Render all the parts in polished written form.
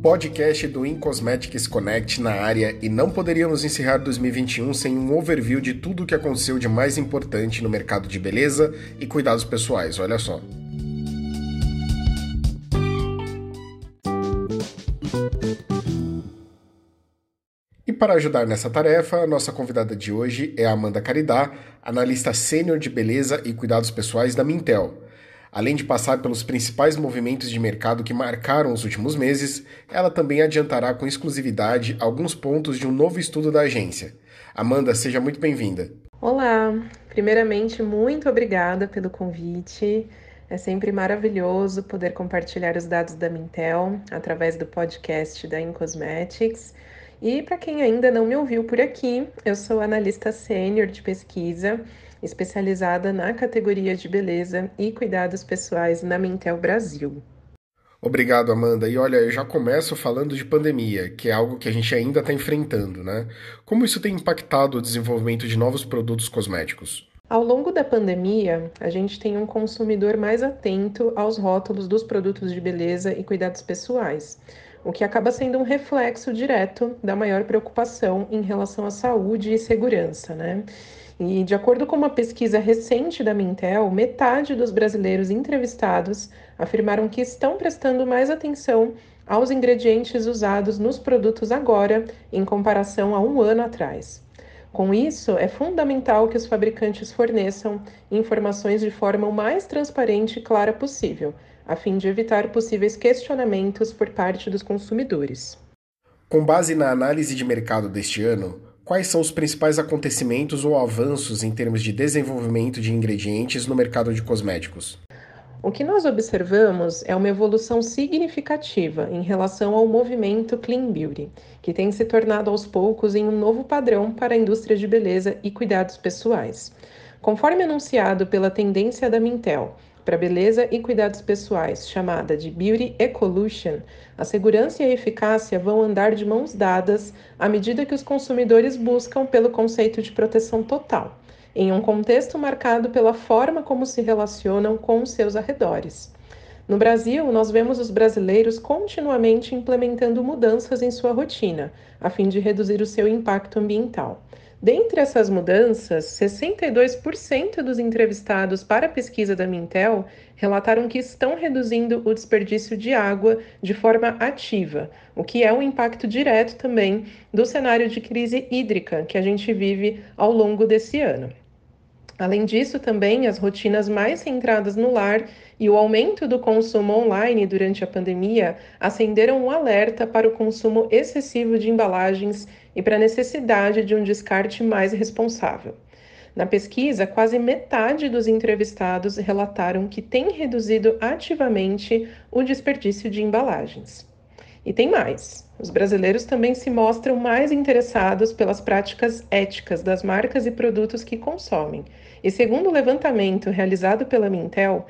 podcast do InCosmetics Connect na área e não poderíamos encerrar 2021 sem um overview de tudo o que aconteceu de mais importante no mercado de beleza e cuidados pessoais, olha só. E para ajudar nessa tarefa, a nossa convidada de hoje é a Amanda Caridá, analista sênior de beleza e cuidados pessoais da Mintel. Além de passar pelos principais movimentos de mercado que marcaram os últimos meses, ela também adiantará com exclusividade alguns pontos de um novo estudo da agência. Amanda, seja muito bem-vinda. Olá! Primeiramente, muito obrigada pelo convite. É sempre maravilhoso poder compartilhar os dados da Mintel através do podcast da InCosmetics. E para quem ainda não me ouviu por aqui, eu sou analista sênior de pesquisa, especializada na categoria de beleza e cuidados pessoais na Mintel Brasil. Obrigado, Amanda. E olha, eu já começo falando de pandemia, que é algo que a gente ainda está enfrentando, né? Como isso tem impactado o desenvolvimento de novos produtos cosméticos? Ao longo da pandemia, a gente tem um consumidor mais atento aos rótulos dos produtos de beleza e cuidados pessoais, o que acaba sendo um reflexo direto da maior preocupação em relação à saúde e segurança, né? E de acordo com uma pesquisa recente da Mintel, metade dos brasileiros entrevistados afirmaram que estão prestando mais atenção aos ingredientes usados nos produtos agora, em comparação a um ano atrás. Com isso, é fundamental que os fabricantes forneçam informações de forma o mais transparente e clara possível, a fim de evitar possíveis questionamentos por parte dos consumidores. Com base na análise de mercado deste ano, quais são os principais acontecimentos ou avanços em termos de desenvolvimento de ingredientes no mercado de cosméticos? O que nós observamos é uma evolução significativa em relação ao movimento Clean Beauty, que tem se tornado aos poucos em um novo padrão para a indústria de beleza e cuidados pessoais. Conforme anunciado pela tendência da Mintel para beleza e cuidados pessoais, chamada de Beauty Ecolution, a segurança e a eficácia vão andar de mãos dadas à medida que os consumidores buscam pelo conceito de proteção total, em um contexto marcado pela forma como se relacionam com os seus arredores. No Brasil, nós vemos os brasileiros continuamente implementando mudanças em sua rotina, a fim de reduzir o seu impacto ambiental. Dentre essas mudanças, 62% dos entrevistados para a pesquisa da Mintel relataram que estão reduzindo o desperdício de água de forma ativa, o que é um impacto direto também do cenário de crise hídrica que a gente vive ao longo desse ano. Além disso, também as rotinas mais centradas no lar e o aumento do consumo online durante a pandemia acenderam um alerta para o consumo excessivo de embalagens e para a necessidade de um descarte mais responsável. Na pesquisa, quase metade dos entrevistados relataram que têm reduzido ativamente o desperdício de embalagens. E tem mais. Os brasileiros também se mostram mais interessados pelas práticas éticas das marcas e produtos que consomem. E segundo o levantamento realizado pela Mintel,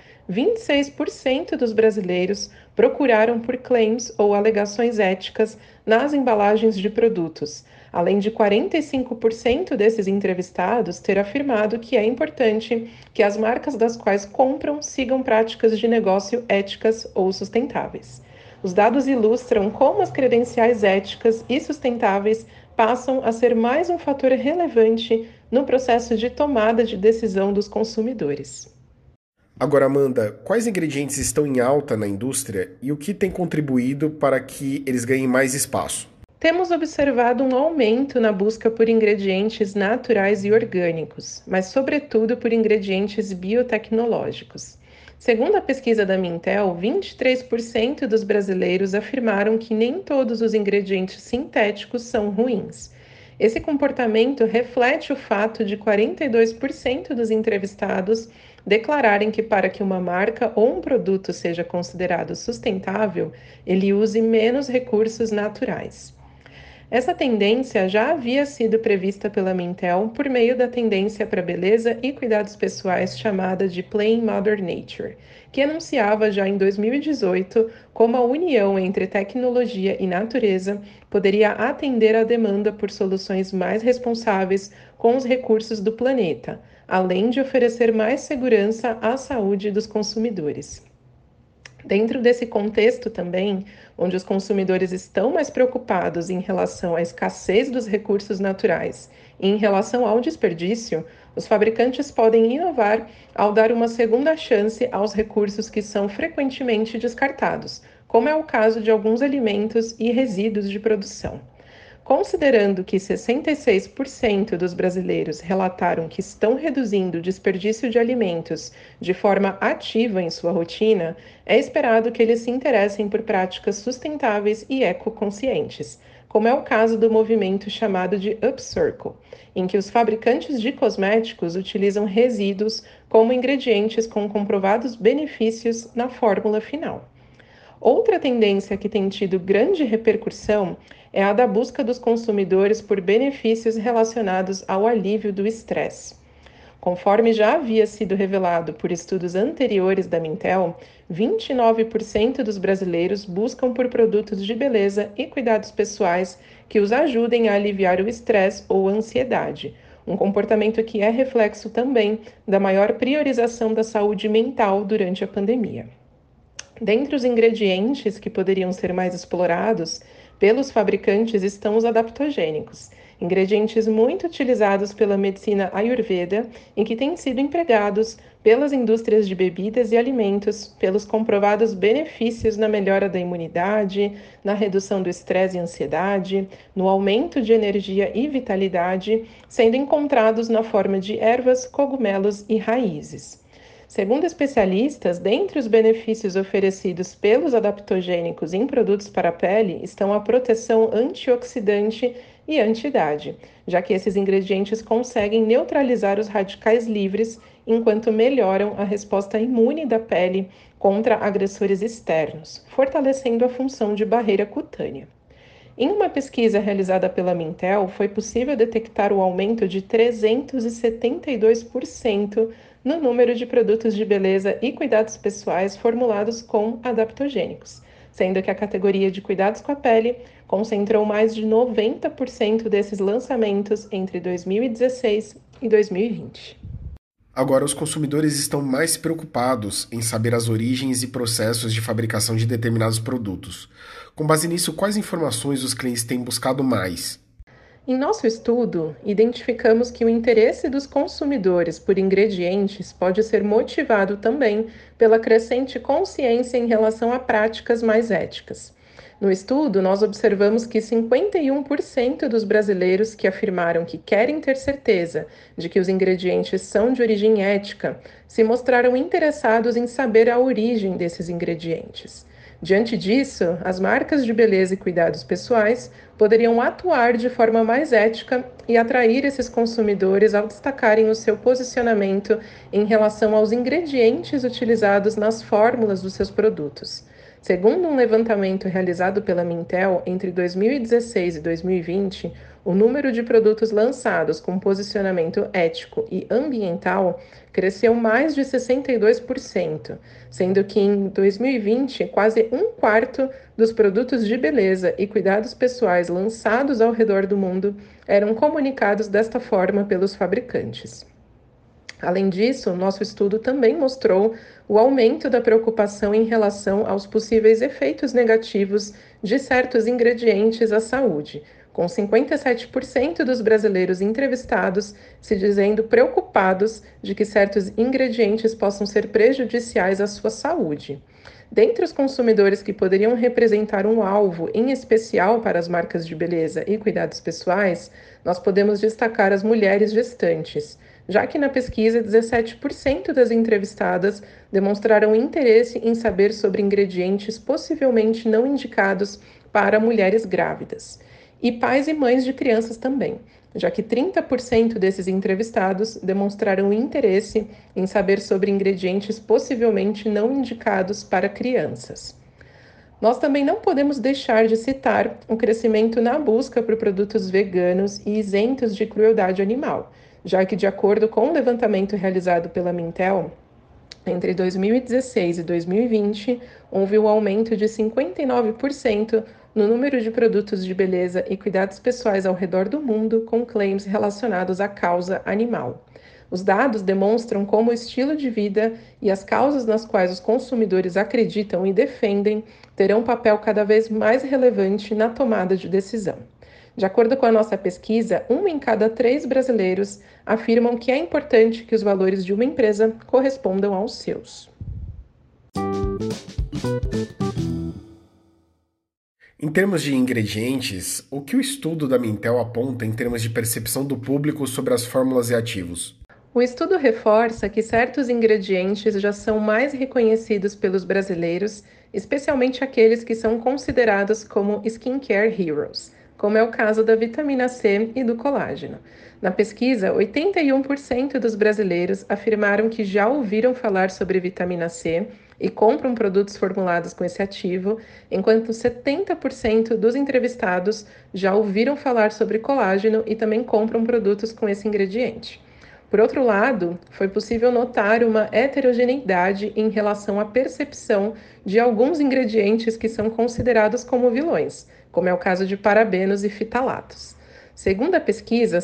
26% dos brasileiros procuraram por claims ou alegações éticas nas embalagens de produtos, além de 45% desses entrevistados ter afirmado que é importante que as marcas das quais compram sigam práticas de negócio éticas ou sustentáveis. Os dados ilustram como as credenciais éticas e sustentáveis passam a ser mais um fator relevante no processo de tomada de decisão dos consumidores. Agora, Amanda, quais ingredientes estão em alta na indústria e o que tem contribuído para que eles ganhem mais espaço? Temos observado um aumento na busca por ingredientes naturais e orgânicos, mas, sobretudo, por ingredientes biotecnológicos. Segundo a pesquisa da Mintel, 23% dos brasileiros afirmaram que nem todos os ingredientes sintéticos são ruins. Esse comportamento reflete o fato de 42% dos entrevistados declararem que, para que uma marca ou um produto seja considerado sustentável, ele use menos recursos naturais. Essa tendência já havia sido prevista pela Mintel por meio da tendência para beleza e cuidados pessoais chamada de Plain Mother Nature, que anunciava já em 2018 como a união entre tecnologia e natureza poderia atender à demanda por soluções mais responsáveis com os recursos do planeta, além de oferecer mais segurança à saúde dos consumidores. Dentro desse contexto também, onde os consumidores estão mais preocupados em relação à escassez dos recursos naturais e em relação ao desperdício, os fabricantes podem inovar ao dar uma segunda chance aos recursos que são frequentemente descartados, como é o caso de alguns alimentos e resíduos de produção. Considerando que 66% dos brasileiros relataram que estão reduzindo o desperdício de alimentos de forma ativa em sua rotina, é esperado que eles se interessem por práticas sustentáveis e ecoconscientes, como é o caso do movimento chamado de Upcircle, em que os fabricantes de cosméticos utilizam resíduos como ingredientes com comprovados benefícios na fórmula final. Outra tendência que tem tido grande repercussão é a da busca dos consumidores por benefícios relacionados ao alívio do estresse. Conforme já havia sido revelado por estudos anteriores da Mintel, 29% dos brasileiros buscam por produtos de beleza e cuidados pessoais que os ajudem a aliviar o estresse ou a ansiedade, um comportamento que é reflexo também da maior priorização da saúde mental durante a pandemia. Dentre os ingredientes que poderiam ser mais explorados pelos fabricantes estão os adaptogênicos, ingredientes muito utilizados pela medicina Ayurveda e que têm sido empregados pelas indústrias de bebidas e alimentos pelos comprovados benefícios na melhora da imunidade, na redução do estresse e ansiedade, no aumento de energia e vitalidade, sendo encontrados na forma de ervas, cogumelos e raízes. Segundo especialistas, dentre os benefícios oferecidos pelos adaptogênicos em produtos para a pele estão a proteção antioxidante e anti-idade, já que esses ingredientes conseguem neutralizar os radicais livres enquanto melhoram a resposta imune da pele contra agressores externos, fortalecendo a função de barreira cutânea. Em uma pesquisa realizada pela Mintel, foi possível detectar o aumento de 372% no número de produtos de beleza e cuidados pessoais formulados com adaptogênicos, sendo que a categoria de cuidados com a pele concentrou mais de 90% desses lançamentos entre 2016 e 2020. Agora, os consumidores estão mais preocupados em saber as origens e processos de fabricação de determinados produtos. Com base nisso, quais informações os clientes têm buscado mais? Em nosso estudo, identificamos que o interesse dos consumidores por ingredientes pode ser motivado também pela crescente consciência em relação a práticas mais éticas. No estudo, nós observamos que 51% dos brasileiros que afirmaram que querem ter certeza de que os ingredientes são de origem ética se mostraram interessados em saber a origem desses ingredientes. Diante disso, as marcas de beleza e cuidados pessoais poderiam atuar de forma mais ética e atrair esses consumidores ao destacarem o seu posicionamento em relação aos ingredientes utilizados nas fórmulas dos seus produtos. Segundo um levantamento realizado pela Mintel entre 2016 e 2020, o número de produtos lançados com posicionamento ético e ambiental cresceu mais de 62%, sendo que em 2020, quase um quarto dos produtos de beleza e cuidados pessoais lançados ao redor do mundo eram comunicados desta forma pelos fabricantes. Além disso, nosso estudo também mostrou o aumento da preocupação em relação aos possíveis efeitos negativos de certos ingredientes à saúde, com 57% dos brasileiros entrevistados se dizendo preocupados de que certos ingredientes possam ser prejudiciais à sua saúde. Dentre os consumidores que poderiam representar um alvo em especial para as marcas de beleza e cuidados pessoais, nós podemos destacar as mulheres gestantes, já que na pesquisa 17% das entrevistadas demonstraram interesse em saber sobre ingredientes possivelmente não indicados para mulheres grávidas. E pais e mães de crianças também, já que 30% desses entrevistados demonstraram interesse em saber sobre ingredientes possivelmente não indicados para crianças. Nós também não podemos deixar de citar o crescimento na busca por produtos veganos e isentos de crueldade animal, já que, de acordo com o levantamento realizado pela Mintel, entre 2016 e 2020, houve um aumento de 59% no número de produtos de beleza e cuidados pessoais ao redor do mundo com claims relacionados à causa animal. Os dados demonstram como o estilo de vida e as causas nas quais os consumidores acreditam e defendem terão um papel cada vez mais relevante na tomada de decisão. De acordo com a nossa pesquisa, 1 em cada 3 brasileiros afirmam que é importante que os valores de uma empresa correspondam aos seus. Em termos de ingredientes, o que o estudo da Mintel aponta em termos de percepção do público sobre as fórmulas e ativos? O estudo reforça que certos ingredientes já são mais reconhecidos pelos brasileiros, especialmente aqueles que são considerados como skincare heroes, como é o caso da vitamina C e do colágeno. Na pesquisa, 81% dos brasileiros afirmaram que já ouviram falar sobre vitamina C e compram produtos formulados com esse ativo, enquanto 70% dos entrevistados já ouviram falar sobre colágeno e também compram produtos com esse ingrediente. Por outro lado, foi possível notar uma heterogeneidade em relação à percepção de alguns ingredientes que são considerados como vilões, como é o caso de parabenos e fitalatos. Segundo a pesquisa,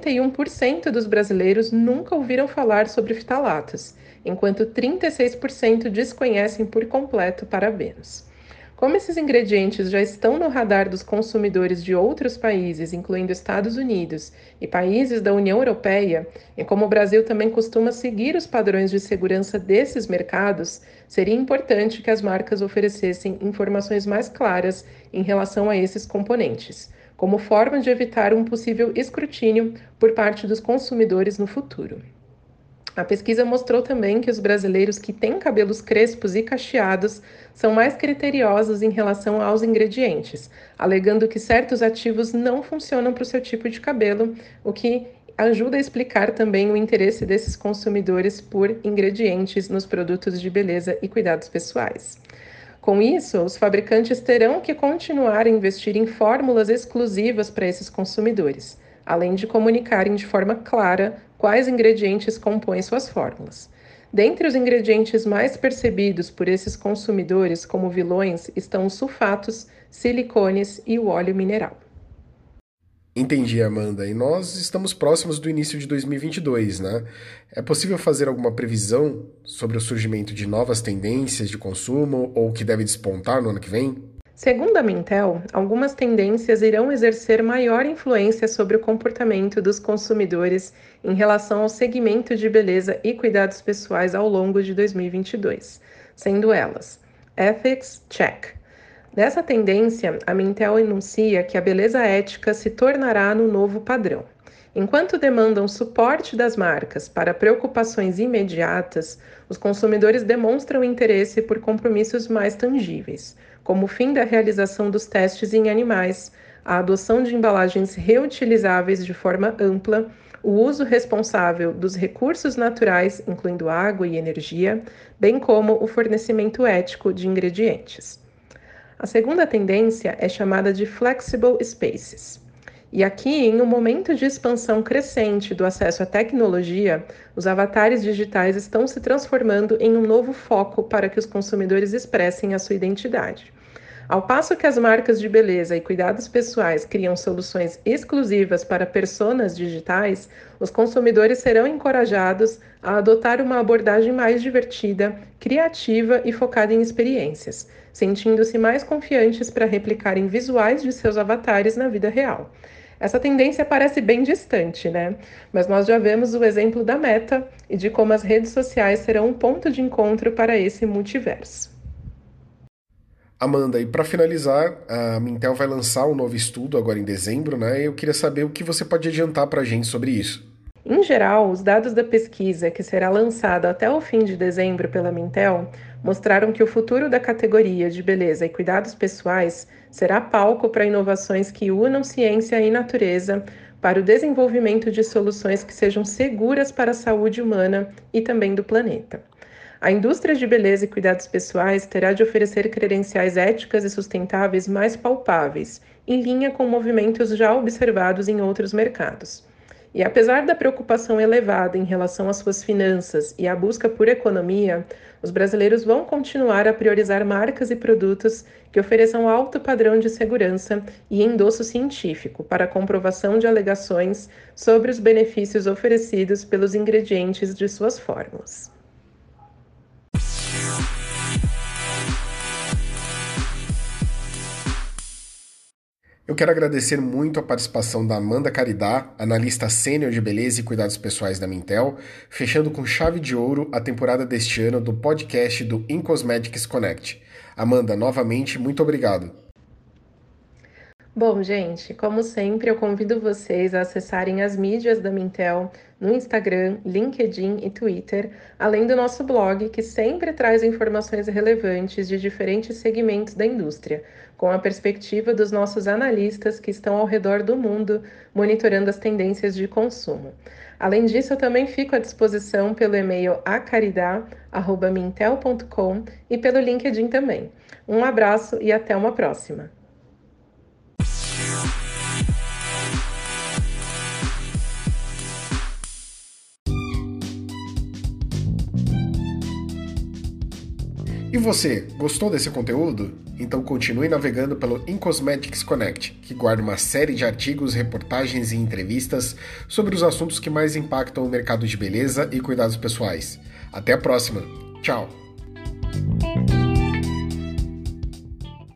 61% dos brasileiros nunca ouviram falar sobre fitalatos, enquanto 36% desconhecem por completo parabenos. Como esses ingredientes já estão no radar dos consumidores de outros países, incluindo Estados Unidos e países da União Europeia, e como o Brasil também costuma seguir os padrões de segurança desses mercados, seria importante que as marcas oferecessem informações mais claras em relação a esses componentes, como forma de evitar um possível escrutínio por parte dos consumidores no futuro. A pesquisa mostrou também que os brasileiros que têm cabelos crespos e cacheados são mais criteriosos em relação aos ingredientes, alegando que certos ativos não funcionam para o seu tipo de cabelo, o que ajuda a explicar também o interesse desses consumidores por ingredientes nos produtos de beleza e cuidados pessoais. Com isso, os fabricantes terão que continuar a investir em fórmulas exclusivas para esses consumidores, além de comunicarem de forma clara quais ingredientes compõem suas fórmulas. Dentre os ingredientes mais percebidos por esses consumidores como vilões estão os sulfatos, silicones e o óleo mineral. Entendi, Amanda. E nós estamos próximos do início de 2022, né? É possível fazer alguma previsão sobre o surgimento de novas tendências de consumo ou que deve despontar no ano que vem? Segundo a Mintel, algumas tendências irão exercer maior influência sobre o comportamento dos consumidores em relação ao segmento de beleza e cuidados pessoais ao longo de 2022, sendo elas: Ethics Check. Nessa tendência, a Mintel enuncia que a beleza ética se tornará no novo padrão. Enquanto demandam suporte das marcas para preocupações imediatas, os consumidores demonstram interesse por compromissos mais tangíveis, como o fim da realização dos testes em animais, a adoção de embalagens reutilizáveis de forma ampla, o uso responsável dos recursos naturais, incluindo água e energia, bem como o fornecimento ético de ingredientes. A segunda tendência é chamada de Flexible Spaces. E aqui, em um momento de expansão crescente do acesso à tecnologia, os avatares digitais estão se transformando em um novo foco para que os consumidores expressem a sua identidade. Ao passo que as marcas de beleza e cuidados pessoais criam soluções exclusivas para personas digitais, os consumidores serão encorajados a adotar uma abordagem mais divertida, criativa e focada em experiências, sentindo-se mais confiantes para replicarem visuais de seus avatares na vida real. Essa tendência parece bem distante, né? Mas nós já vemos o exemplo da Meta e de como as redes sociais serão um ponto de encontro para esse multiverso. Amanda, e para finalizar, a Mintel vai lançar um novo estudo agora em dezembro, né? Eu queria saber o que você pode adiantar para a gente sobre isso. Em geral, os dados da pesquisa, que será lançada até o fim de dezembro pela Mintel, mostraram que o futuro da categoria de beleza e cuidados pessoais será palco para inovações que unam ciência e natureza para o desenvolvimento de soluções que sejam seguras para a saúde humana e também do planeta. A indústria de beleza e cuidados pessoais terá de oferecer credenciais éticas e sustentáveis mais palpáveis, em linha com movimentos já observados em outros mercados. E apesar da preocupação elevada em relação às suas finanças e à busca por economia, os brasileiros vão continuar a priorizar marcas e produtos que ofereçam alto padrão de segurança e endosso científico para a comprovação de alegações sobre os benefícios oferecidos pelos ingredientes de suas fórmulas. Eu quero agradecer muito a participação da Amanda Caridá, analista sênior de beleza e cuidados pessoais da Mintel, fechando com chave de ouro a temporada deste ano do podcast do InCosmetics Connect. Amanda, novamente, muito obrigado. Bom, gente, como sempre, eu convido vocês a acessarem as mídias da Mintel no Instagram, LinkedIn e Twitter, além do nosso blog, que sempre traz informações relevantes de diferentes segmentos da indústria, com a perspectiva dos nossos analistas que estão ao redor do mundo monitorando as tendências de consumo. Além disso, eu também fico à disposição pelo e-mail acaridá@mintel.com e pelo LinkedIn também. Um abraço e até uma próxima! E você, gostou desse conteúdo? Então continue navegando pelo InCosmetics Connect, que guarda uma série de artigos, reportagens e entrevistas sobre os assuntos que mais impactam o mercado de beleza e cuidados pessoais. Até a próxima. Tchau!